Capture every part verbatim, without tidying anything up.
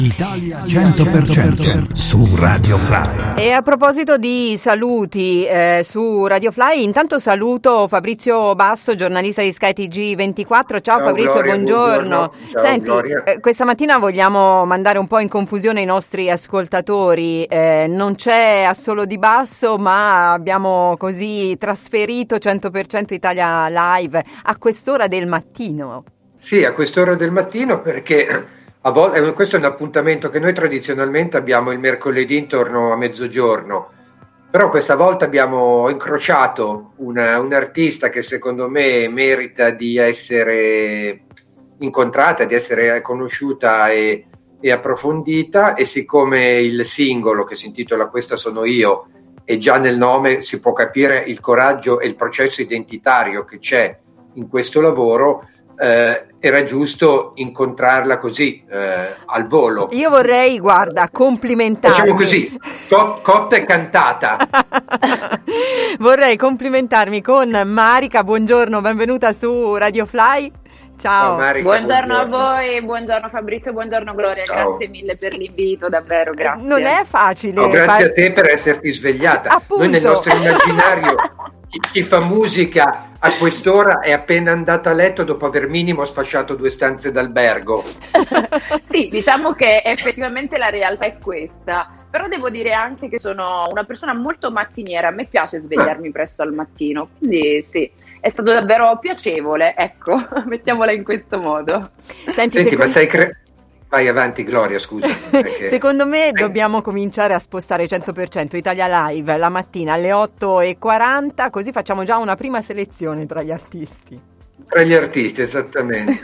Italia cento per cento su Radio Fly. E a proposito di saluti eh, su Radio Fly, intanto saluto Fabrizio Basso, giornalista di Sky T G ventiquattro. Ciao, Ciao Fabrizio, Gloria, buongiorno. buongiorno. Ciao, Senti, eh, questa mattina vogliamo mandare un po' in confusione i nostri ascoltatori. Eh, non c'è Assolo di Basso, ma abbiamo così trasferito cento per cento Italia Live a quest'ora del mattino. Sì, a quest'ora del mattino perché... A volte, questo è un appuntamento che noi tradizionalmente abbiamo il mercoledì intorno a mezzogiorno, però questa volta abbiamo incrociato una, un artista che secondo me merita di essere incontrata, di essere conosciuta e, e approfondita, e siccome il singolo che si intitola Questa sono io e già nel nome si può capire il coraggio e il processo identitario che c'è in questo lavoro, Eh, era giusto incontrarla così eh, al volo. Io vorrei, guarda, complimentarmi. Facciamo così, co- cotta e cantata. Vorrei complimentarmi con Marica. Buongiorno, benvenuta su Radio Fly. Ciao. Ciao Marica, buongiorno, buongiorno a voi, buongiorno Fabrizio, buongiorno Gloria, Ciao. Grazie mille per l'invito, davvero, grazie. Non è facile. No, grazie far... a te per esserti svegliata. Appunto. Noi nel nostro immaginario chi, chi fa musica a quest'ora è appena andata a letto dopo aver minimo sfasciato due stanze d'albergo. Sì, diciamo che effettivamente la realtà è questa, però devo dire anche che sono una persona molto mattiniera, a me piace svegliarmi ah. presto al mattino, quindi sì, è stato davvero piacevole, ecco, mettiamola in questo modo. Senti, Senti secondo... ma sei cre... Vai avanti Gloria, scusa. Perché... Secondo me dobbiamo cominciare a spostare cento per cento Italia Live la mattina alle otto e quaranta, così facciamo già una prima selezione tra gli artisti. Tra gli artisti, esattamente.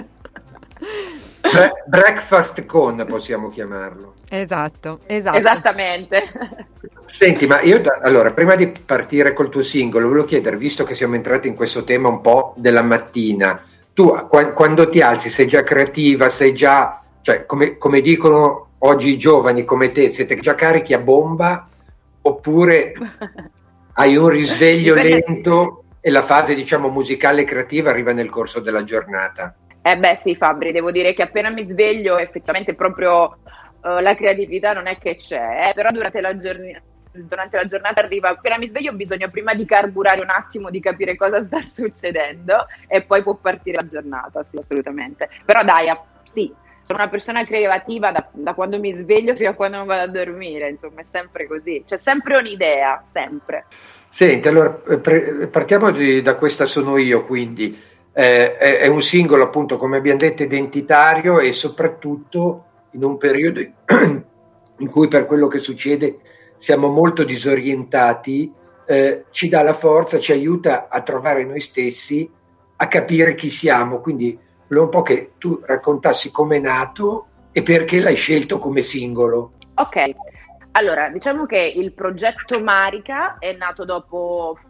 Bre- breakfast con possiamo chiamarlo. Esatto, esatto. Esattamente. Senti, ma io da- allora, prima di partire col tuo singolo, volevo chiedere, visto che siamo entrati in questo tema un po' della mattina, tu qu- quando ti alzi sei già creativa, sei già... Cioè, come, come dicono oggi i giovani come te, siete già carichi a bomba oppure hai un risveglio lento e la fase, diciamo, musicale e creativa arriva nel corso della giornata? Eh beh sì Fabri, devo dire che appena mi sveglio effettivamente proprio uh, la creatività non è che c'è, eh, però durante la giornata durante la giornata arriva, appena mi sveglio ho bisogno prima di carburare un attimo, di capire cosa sta succedendo e poi può partire la giornata, sì, assolutamente. Però dai, sì, sono una persona creativa da, da quando mi sveglio fino a quando non vado a dormire, insomma è sempre così, c'è sempre un'idea, sempre. Senti, allora pre- partiamo di, da Questa sono io, quindi eh, è, è un singolo appunto, come abbiamo detto, identitario e soprattutto in un periodo in cui per quello che succede siamo molto disorientati, eh, ci dà la forza, ci aiuta a trovare noi stessi, a capire chi siamo, quindi volevo un po' che tu raccontassi come è nato e perché l'hai scelto come singolo. Ok, allora diciamo che il progetto Marica è nato dopo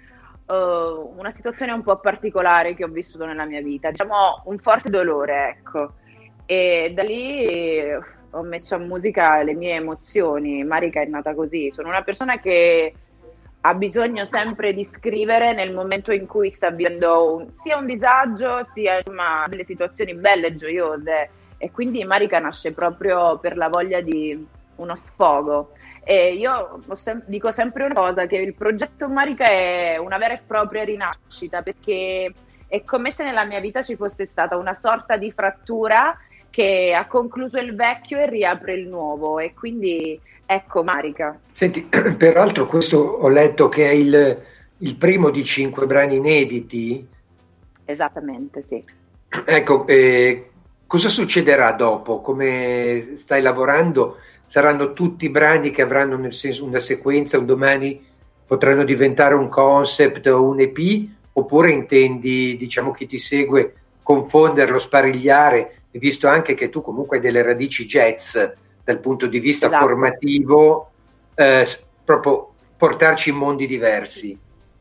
uh, una situazione un po' particolare che ho vissuto nella mia vita, diciamo un forte dolore, ecco, e da lì ho messo a musica le mie emozioni. Marica è nata così, sono una persona che ha bisogno sempre di scrivere nel momento in cui sta vivendo un, sia un disagio, sia insomma delle situazioni belle e gioiose, e quindi Marica nasce proprio per la voglia di uno sfogo. E io sem- dico sempre una cosa, che il progetto Marica è una vera e propria rinascita, perché è come se nella mia vita ci fosse stata una sorta di frattura che ha concluso il vecchio e riapre il nuovo, e quindi ecco Marica. Senti, peraltro questo ho letto che è il, il primo di cinque brani inediti. Esattamente, sì. Ecco, eh, cosa succederà dopo? Come stai lavorando? Saranno tutti brani che avranno nel senso una sequenza, un domani potranno diventare un concept o un E P, oppure intendi, diciamo, chi ti segue, confonderlo, sparigliare, visto anche che tu comunque hai delle radici jazz dal punto di vista esatto. formativo, eh, proprio portarci in mondi diversi.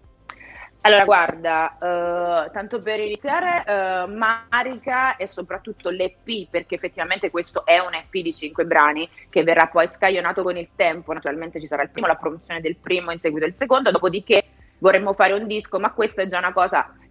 Allora guarda, uh, tanto per iniziare, uh, Marica e soprattutto l'E P, perché effettivamente questo è un E P di cinque brani che verrà poi scaglionato con il tempo, naturalmente ci sarà il primo, la promozione del primo, in seguito il secondo, dopodiché vorremmo fare un disco, ma questa è già una cosa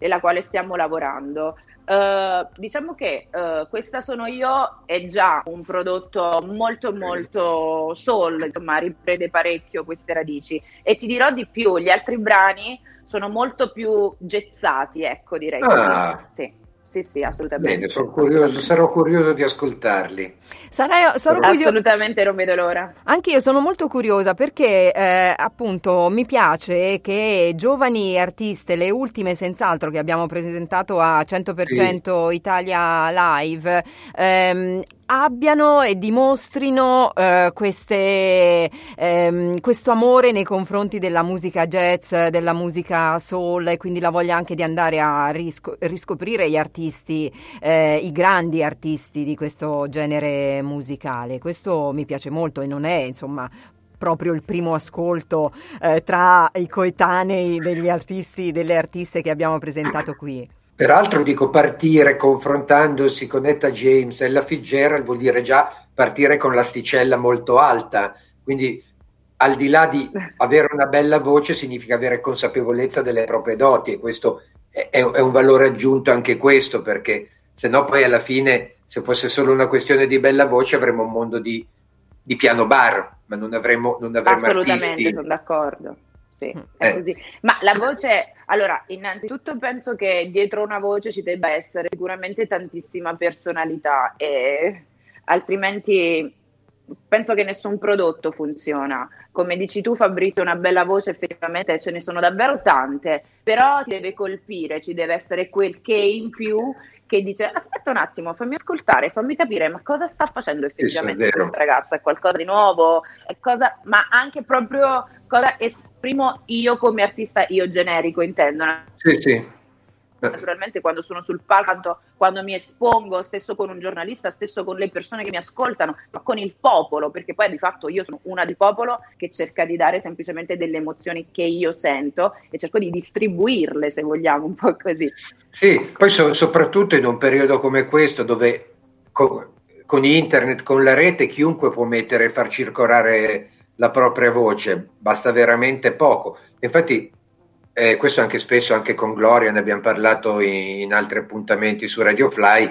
e la quale stiamo lavorando. Uh, diciamo che uh, Questa sono io è già un prodotto molto molto soul, insomma riprende parecchio queste radici, e ti dirò di più, gli altri brani sono molto più jazzati, ecco, direi. Ah. Sì. Sì, sì, assolutamente. Bene, sono curioso, sarò curioso di ascoltarli. Sarai, sarò curioso. Assolutamente, non vedo l'ora. Anche io sono molto curiosa perché eh, appunto mi piace che giovani artiste, le ultime senz'altro che abbiamo presentato a cento per cento sì. Italia Live, ehm, abbiano e dimostrino eh, queste, ehm, questo amore nei confronti della musica jazz, della musica soul, e quindi la voglia anche di andare a risco- riscoprire gli artisti, eh, i grandi artisti di questo genere musicale. Questo mi piace molto e non è, insomma, proprio il primo ascolto eh, tra i coetanei degli artisti, delle artiste che abbiamo presentato qui. Peraltro dico, partire confrontandosi con Etta James e Ella Fitzgerald vuol dire già partire con l'asticella molto alta, quindi al di là di avere una bella voce significa avere consapevolezza delle proprie doti, e questo è, è un valore aggiunto anche questo, perché se no poi alla fine, se fosse solo una questione di bella voce, avremmo un mondo di, di piano bar, ma non avremmo, non avremmo assolutamente artisti. Sono d'accordo. Sì, è eh. così. Ma la voce, allora, innanzitutto penso che dietro una voce ci debba essere sicuramente tantissima personalità, e altrimenti penso che nessun prodotto funziona. Come dici tu, Fabrizio, una bella voce effettivamente ce ne sono davvero tante, però ti deve colpire, ci deve essere quel che in più che dice: aspetta un attimo, fammi ascoltare, fammi capire ma cosa sta facendo effettivamente questa ragazza, è qualcosa di nuovo, è cosa, ma anche proprio cosa esprimo io come artista, io generico intendo. Sì, sì. Naturalmente quando sono sul palco, quando mi espongo, stesso con un giornalista, stesso con le persone che mi ascoltano, ma con il popolo, perché poi di fatto io sono una del popolo che cerca di dare semplicemente delle emozioni che io sento e cerco di distribuirle, se vogliamo, un po' così. Sì, poi so, soprattutto in un periodo come questo, dove con, con internet, con la rete, chiunque può mettere e far circolare la propria voce, basta veramente poco. Infatti Eh, questo anche spesso, anche con Gloria, ne abbiamo parlato in, in altri appuntamenti su Radio Fly,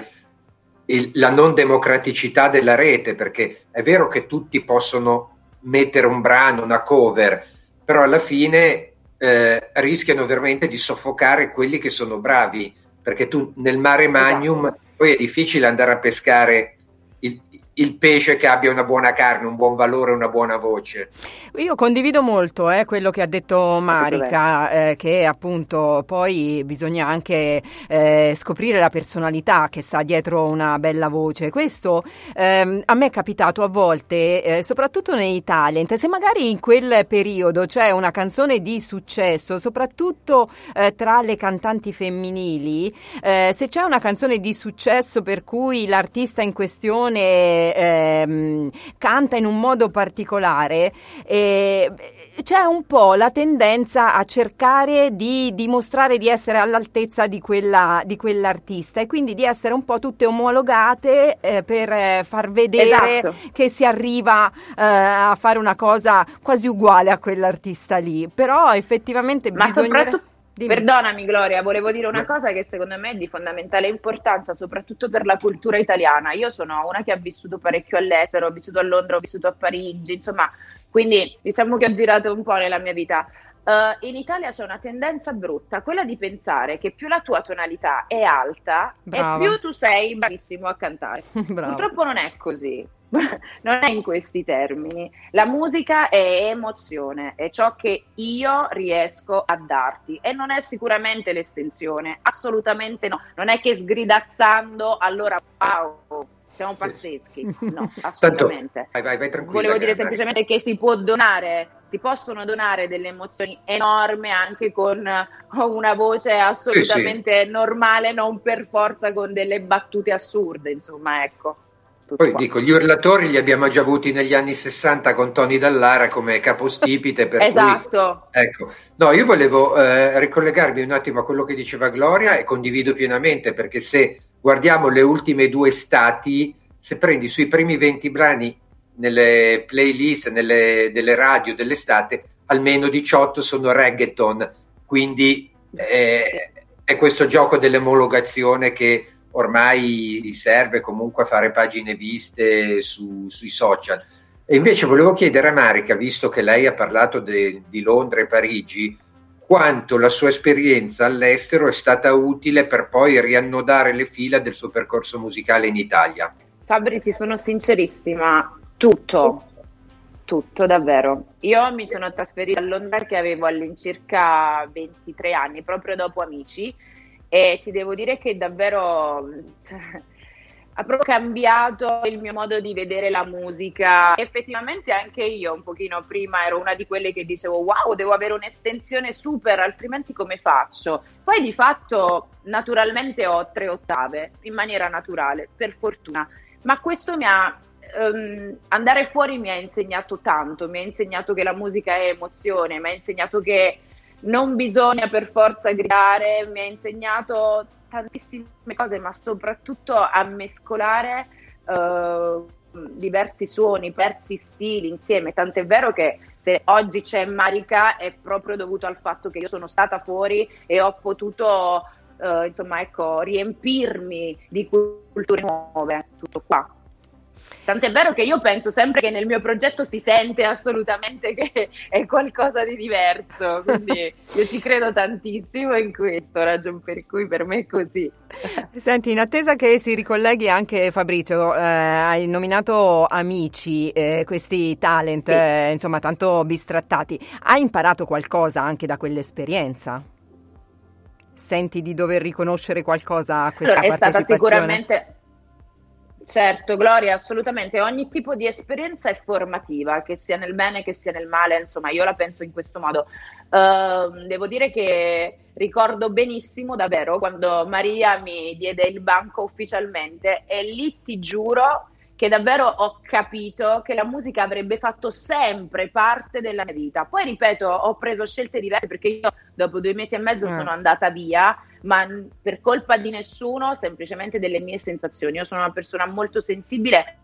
il, la non democraticità della rete, perché è vero che tutti possono mettere un brano, una cover, però alla fine eh, rischiano veramente di soffocare quelli che sono bravi, perché tu nel mare magnum esatto. Poi è difficile andare a pescare il, il pesce che abbia una buona carne, un buon valore, una buona voce. Io condivido molto eh, quello che ha detto Marica, eh, che appunto poi bisogna anche eh, scoprire la personalità che sta dietro una bella voce. Questo ehm, a me è capitato a volte, eh, soprattutto nei talent, se magari in quel periodo c'è una canzone di successo, soprattutto eh, tra le cantanti femminili, eh, se c'è una canzone di successo per cui l'artista in questione Ehm, canta in un modo particolare, eh, c'è un po' la tendenza a cercare di dimostrare di essere all'altezza di quella di quell'artista e quindi di essere un po' tutte omologate eh, per eh, far vedere esatto. che si arriva eh, a fare una cosa quasi uguale a quell'artista lì, però effettivamente ma bisogna soprattutto Dimmi. Perdonami Gloria, volevo dire una cosa che secondo me è di fondamentale importanza, soprattutto per la cultura italiana. Io sono una che ha vissuto parecchio all'estero, ho vissuto a Londra, ho vissuto a Parigi, insomma, quindi diciamo che ho girato un po' nella mia vita. Uh, in Italia c'è una tendenza brutta, quella di pensare che più la tua tonalità è alta Brava. e più tu sei bravissimo a cantare. Purtroppo non è così. Non è in questi termini. La musica è emozione, è ciò che io riesco a darti e non è sicuramente l'estensione, assolutamente no. Non è che sgridazzando allora wow, siamo pazzeschi, no, assolutamente. Tanto, vai, vai, vai, volevo dire semplicemente che si può donare, si possono donare delle emozioni enormi anche con una voce assolutamente sì, sì. normale, non per forza con delle battute assurde, insomma, ecco. Poi qua. Dico, gli urlatori li abbiamo già avuti negli anni sessanta con Tony Dallara come capostipite. Per esatto. Cui, ecco. No, io volevo eh, ricollegarmi un attimo a quello che diceva Gloria e condivido pienamente, perché se guardiamo le ultime due estati, se prendi sui primi venti brani nelle playlist, nelle delle radio dell'estate, almeno diciotto sono reggaeton, quindi eh, è questo gioco dell'omologazione che ormai serve comunque a fare pagine viste su, sui social. E invece volevo chiedere a Marica, visto che lei ha parlato de, di Londra e Parigi, quanto la sua esperienza all'estero è stata utile per poi riannodare le fila del suo percorso musicale in Italia. Fabri, ti sono sincerissima, tutto, tutto davvero. Io mi sono trasferita a Londra che avevo all'incirca ventitré anni, proprio dopo Amici, e ti devo dire che davvero cioè, ha proprio cambiato il mio modo di vedere la musica. Effettivamente anche io un pochino prima ero una di quelle che dicevo wow, devo avere un'estensione super, altrimenti come faccio? Poi di fatto naturalmente ho tre ottave, in maniera naturale, per fortuna, ma questo mi ha um, andare fuori mi ha insegnato tanto, mi ha insegnato che la musica è emozione, mi ha insegnato che non bisogna per forza gridare, mi ha insegnato tantissime cose, ma soprattutto a mescolare uh, diversi suoni, diversi stili insieme. Tant'è vero che se oggi c'è Marica è proprio dovuto al fatto che io sono stata fuori e ho potuto uh, insomma ecco riempirmi di culture nuove, tutto qua. Tant'è vero che io penso sempre che nel mio progetto si sente assolutamente che è qualcosa di diverso, quindi io ci credo tantissimo in questo, ragion per cui per me è così. Senti, in attesa che si ricolleghi anche Fabrizio, eh, hai nominato Amici, eh, questi talent, sì. eh, insomma tanto bistrattati, hai imparato qualcosa anche da quell'esperienza? Senti di dover riconoscere qualcosa a questa allora, è partecipazione? Stata sicuramente... Certo, Gloria, assolutamente. Ogni tipo di esperienza è formativa, che sia nel bene, che sia nel male, insomma, io la penso in questo modo. Uh, devo dire che ricordo benissimo, davvero, quando Maria mi diede il banco ufficialmente e lì ti giuro che davvero ho capito che la musica avrebbe fatto sempre parte della mia vita. Poi, ripeto, ho preso scelte diverse perché io dopo due mesi e mezzo mm. sono andata via, ma per colpa di nessuno, semplicemente delle mie sensazioni. Io sono una persona molto sensibile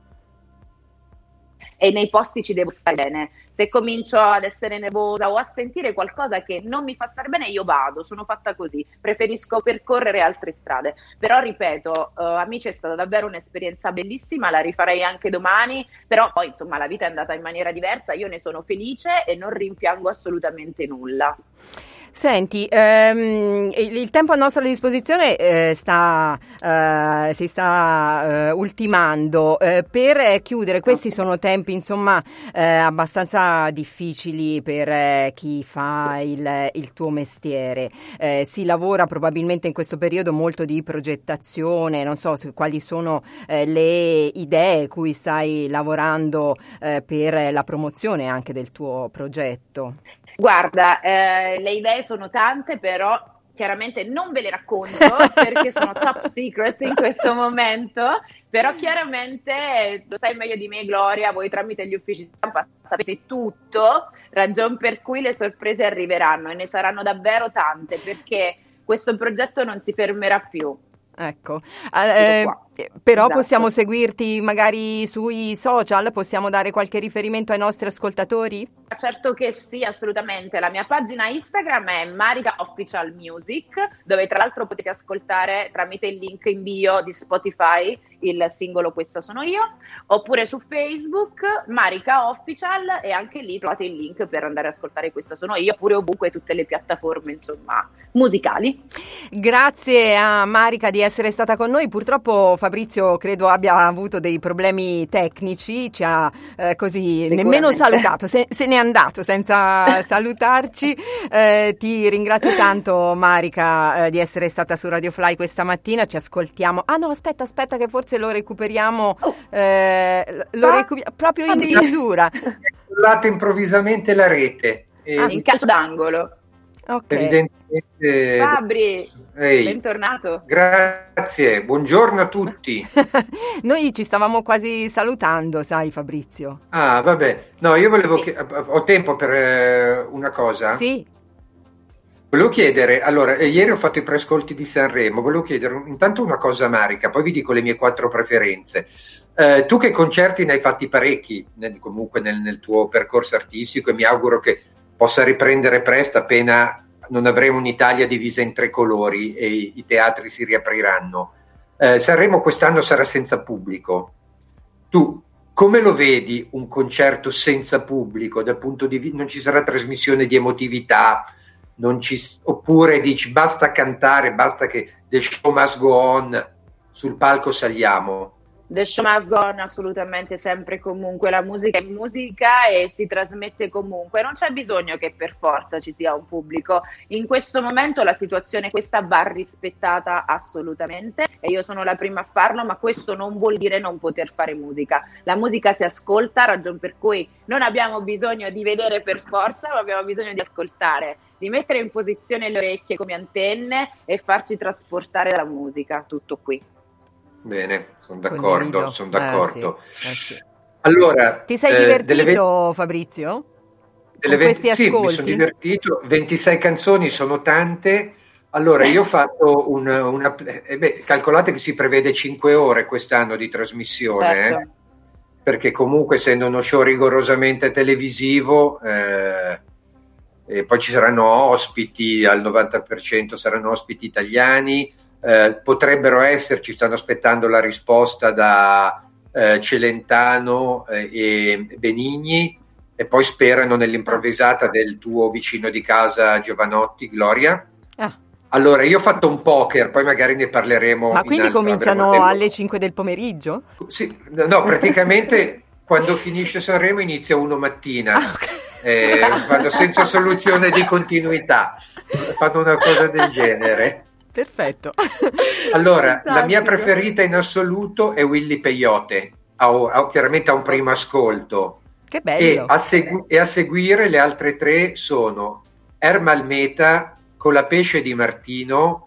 e nei posti ci devo stare bene. Se comincio ad essere nervosa o a sentire qualcosa che non mi fa stare bene, io vado, sono fatta così, preferisco percorrere altre strade. Però ripeto, uh, Amici è stata davvero un'esperienza bellissima, la rifarei anche domani, però poi insomma la vita è andata in maniera diversa, io ne sono felice e non rimpiango assolutamente nulla. Senti, ehm, il, il tempo a nostra disposizione eh, sta, eh, si sta eh, ultimando. Eh, per chiudere, questi sono tempi insomma eh, abbastanza difficili per eh, chi fa il, il tuo mestiere. Eh, si lavora probabilmente in questo periodo molto di progettazione, non so se, quali sono eh, le idee cui stai lavorando eh, per la promozione anche del tuo progetto. Guarda, eh, le idee sono tante, però chiaramente non ve le racconto perché sono top secret in questo momento, però chiaramente lo sai meglio di me, Gloria, voi tramite gli uffici stampa sapete tutto, ragion per cui le sorprese arriveranno e ne saranno davvero tante perché questo progetto non si fermerà più. Ecco, eh, però esatto. Possiamo seguirti magari sui social, possiamo dare qualche riferimento ai nostri ascoltatori? Certo che sì, assolutamente. La mia pagina Instagram è Marica Official Music, dove tra l'altro potete ascoltare tramite il link in bio di Spotify il singolo Questa sono io, oppure su Facebook Marica Official e anche lì trovate il link per andare ad ascoltare Questa sono io, oppure ovunque tutte le piattaforme insomma musicali. Grazie a Marica di essere stata con noi. Purtroppo Fabrizio credo abbia avuto dei problemi tecnici, ci ha eh, così nemmeno salutato, se, se n'è andato senza salutarci. Eh, ti ringrazio tanto Marica eh, di essere stata su Radio Fly questa mattina, ci ascoltiamo. Ah no, aspetta, aspetta che forse lo recuperiamo eh, lo recuperiamo proprio in chiusura. È improvvisamente la rete. E... Ah, in calcio d'angolo. Okay. Evidentemente. Fabri, Ehi. bentornato. Grazie, buongiorno a tutti. Noi ci stavamo quasi salutando, sai Fabrizio. Ah, vabbè. No, io volevo sì. che... ho tempo per eh, una cosa? Sì. Volevo chiedere, allora, eh, ieri ho fatto i preascolti di Sanremo, volevo chiedere intanto una cosa a Marica, poi vi dico le mie quattro preferenze. Eh, tu che concerti ne hai fatti parecchi, nel, comunque nel, nel tuo percorso artistico, e mi auguro che possa riprendere presto appena non avremo un'Italia divisa in tre colori e i, i teatri si riapriranno. Eh, Sanremo quest'anno sarà senza pubblico. Tu come lo vedi un concerto senza pubblico? Dal punto di vista, non ci sarà trasmissione di emotività, non ci, oppure dici basta cantare, basta che the show must go on, sul palco saliamo? The show must go on, assolutamente, sempre e comunque. La musica è musica e si trasmette comunque. Non c'è bisogno che per forza ci sia un pubblico. In questo momento la situazione questa va rispettata assolutamente e io sono la prima a farlo, ma questo non vuol dire non poter fare musica. La musica si ascolta, ragion per cui non abbiamo bisogno di vedere per forza, ma abbiamo bisogno di ascoltare, di mettere in posizione le orecchie come antenne e farci trasportare dalla musica. Tutto qui. Bene, sono d'accordo, sono d'accordo. Eh, sì, eh, sì. Allora, ti sei divertito, eh, Fabrizio? Delle venti, sì, mi sono divertito. ventisei canzoni sono tante. Allora, io ho fatto un, una. Eh beh, calcolate che si prevede cinque ore quest'anno di trasmissione, certo. eh? Perché comunque, essendo uno show rigorosamente televisivo, eh, e poi ci saranno ospiti, al novanta per cento saranno ospiti italiani. Eh, potrebbero esserci, stanno aspettando la risposta da eh, Celentano eh, e Benigni, e poi sperano nell'improvvisata del tuo vicino di casa Giovanotti, Gloria. Ah. Allora, io ho fatto un poker, poi magari ne parleremo. Ma quindi altro, cominciano alle cinque del pomeriggio? Sì, no, praticamente quando finisce Sanremo inizia uno mattina, ah, okay. eh, vanno senza soluzione di continuità, fanno una cosa del genere. Perfetto. Allora, fantastico. La mia preferita in assoluto è Willy Peyote, ha, ha, chiaramente ha un primo ascolto. Che bello. E a, segu- e a seguire le altre tre sono Ermal Meta, Colapesce di Martino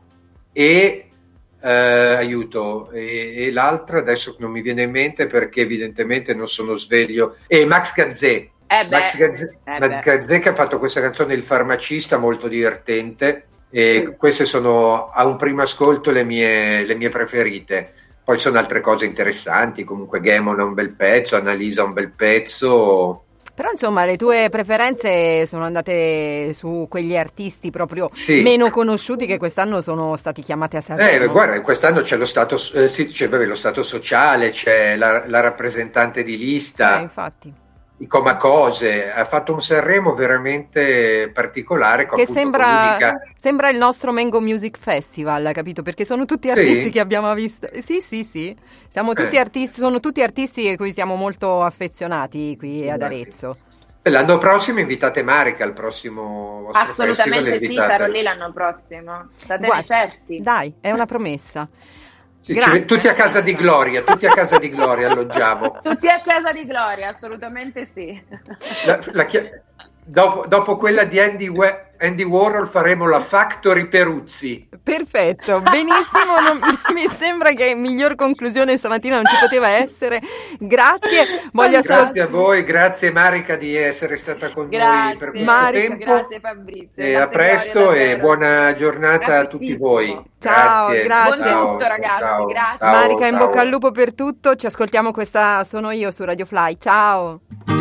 e eh, aiuto, e, e l'altra adesso non mi viene in mente perché evidentemente non sono sveglio, e Max Gazzè. Eh Max Gazzè, eh Max Gazzè che ha fatto questa canzone Il farmacista, molto divertente. E sì. Queste sono a un primo ascolto le mie, le mie preferite. Poi sono altre cose interessanti, comunque Gammon è un bel pezzo, Annalisa è un bel pezzo. Però insomma le tue preferenze sono andate su quegli artisti proprio sì. meno conosciuti che quest'anno sono stati chiamati a Sanremo. Eh, guarda, quest'anno c'è lo stato, eh, sì, c'è, beh, lo stato sociale, c'è la, la rappresentante di lista. Eh, infatti. I Comacose, ha fatto un Sanremo veramente particolare che sembra, sembra il nostro Mango Music Festival, capito? Perché sono tutti artisti sì. che abbiamo visto. Sì, sì, sì. Siamo tutti eh. artisti, sono tutti artisti a cui siamo molto affezionati qui sì, ad Arezzo. L'anno prossimo invitate Marica al prossimo vostro assolutamente festival. Sì, sarò lì l'anno prossimo. State certi. Dai, è una promessa. Sì, ci, tutti a casa di Gloria, tutti a casa di Gloria alloggiamo. Tutti a casa di Gloria, assolutamente sì. La, la, dopo, dopo quella di Andy, We, Andy Warhol faremo la Factory Peruzzi. Perfetto, benissimo, non, mi sembra che miglior conclusione stamattina non ci poteva essere. Grazie. Voglio grazie ascolt- a voi, grazie Marica di essere stata con grazie, noi per questo Marica, tempo. Grazie Fabrizio. E grazie a presto Gloria, e buona giornata a tutti voi. Ciao, grazie. grazie. Buon tutto ragazzi, ciao, grazie. Ciao, Marica, in ciao. bocca al lupo per tutto. Ci ascoltiamo questa Sono io su Radio Fly. Ciao.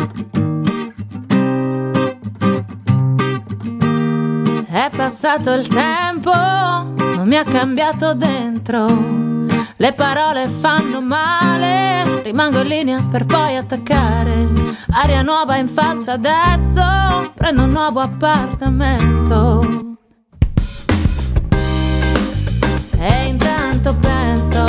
È passato il tempo, non mi ha cambiato dentro. Le parole fanno male, rimango in linea per poi attaccare. Aria nuova in faccia adesso, prendo un nuovo appartamento. E intanto penso,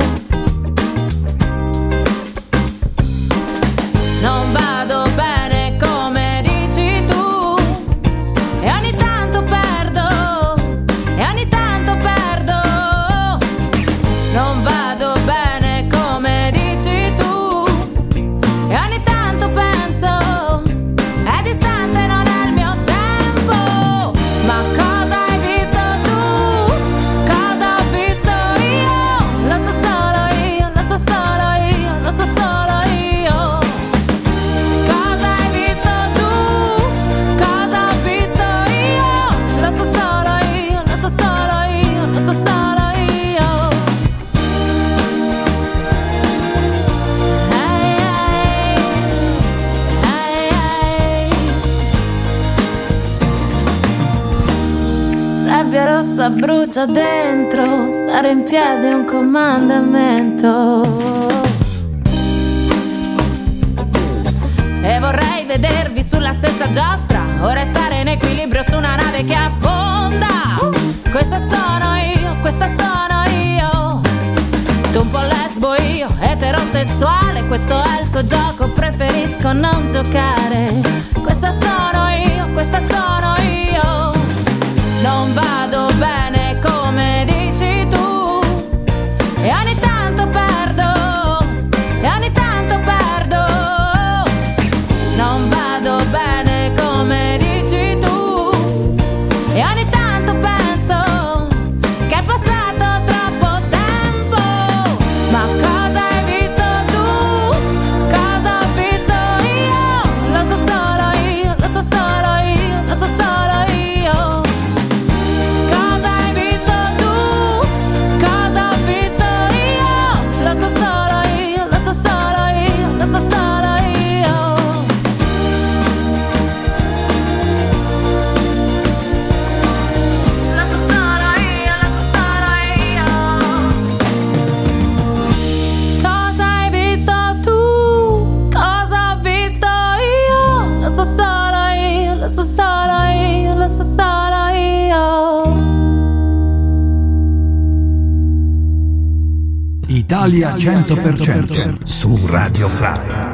non vado bene come dici tu. E ogni tanto perdo, e ogni tanto perdo. Non vado bene come dici tu. E ogni tanto penso, è distante, non è il mio tempo. Ma cosa hai visto tu? Cosa ho visto io? cosa brucia dentro, stare in piedi è un comandamento. E vorrei vedervi sulla stessa giostra, o restare in equilibrio su una nave che affonda. Questa sono io, questa sono io. Tu un po' lesbo, io eterosessuale. Questo è il tuo gioco, preferisco non giocare. Questa sono io, questa sono io. Non vado bene come dici tu, e ogni tanto perdo, e ogni tanto perdo. Non vado bene come dici tu, e ogni tanto penso che è passato troppo tempo. Ma cosa hai visto tu? Cosa ho visto io? Lo so solo io, lo so solo io, lo so solo io. Cosa hai visto tu? Cosa ho visto io? Lo so solo io, lo so solo io, lo so solo io. Lo so solo io, lo so solo io. Cosa hai visto tu? Cosa ho visto io? Lo so solo io, lo so solo io, lo so solo io. Italia cento per cento su Radio Fly.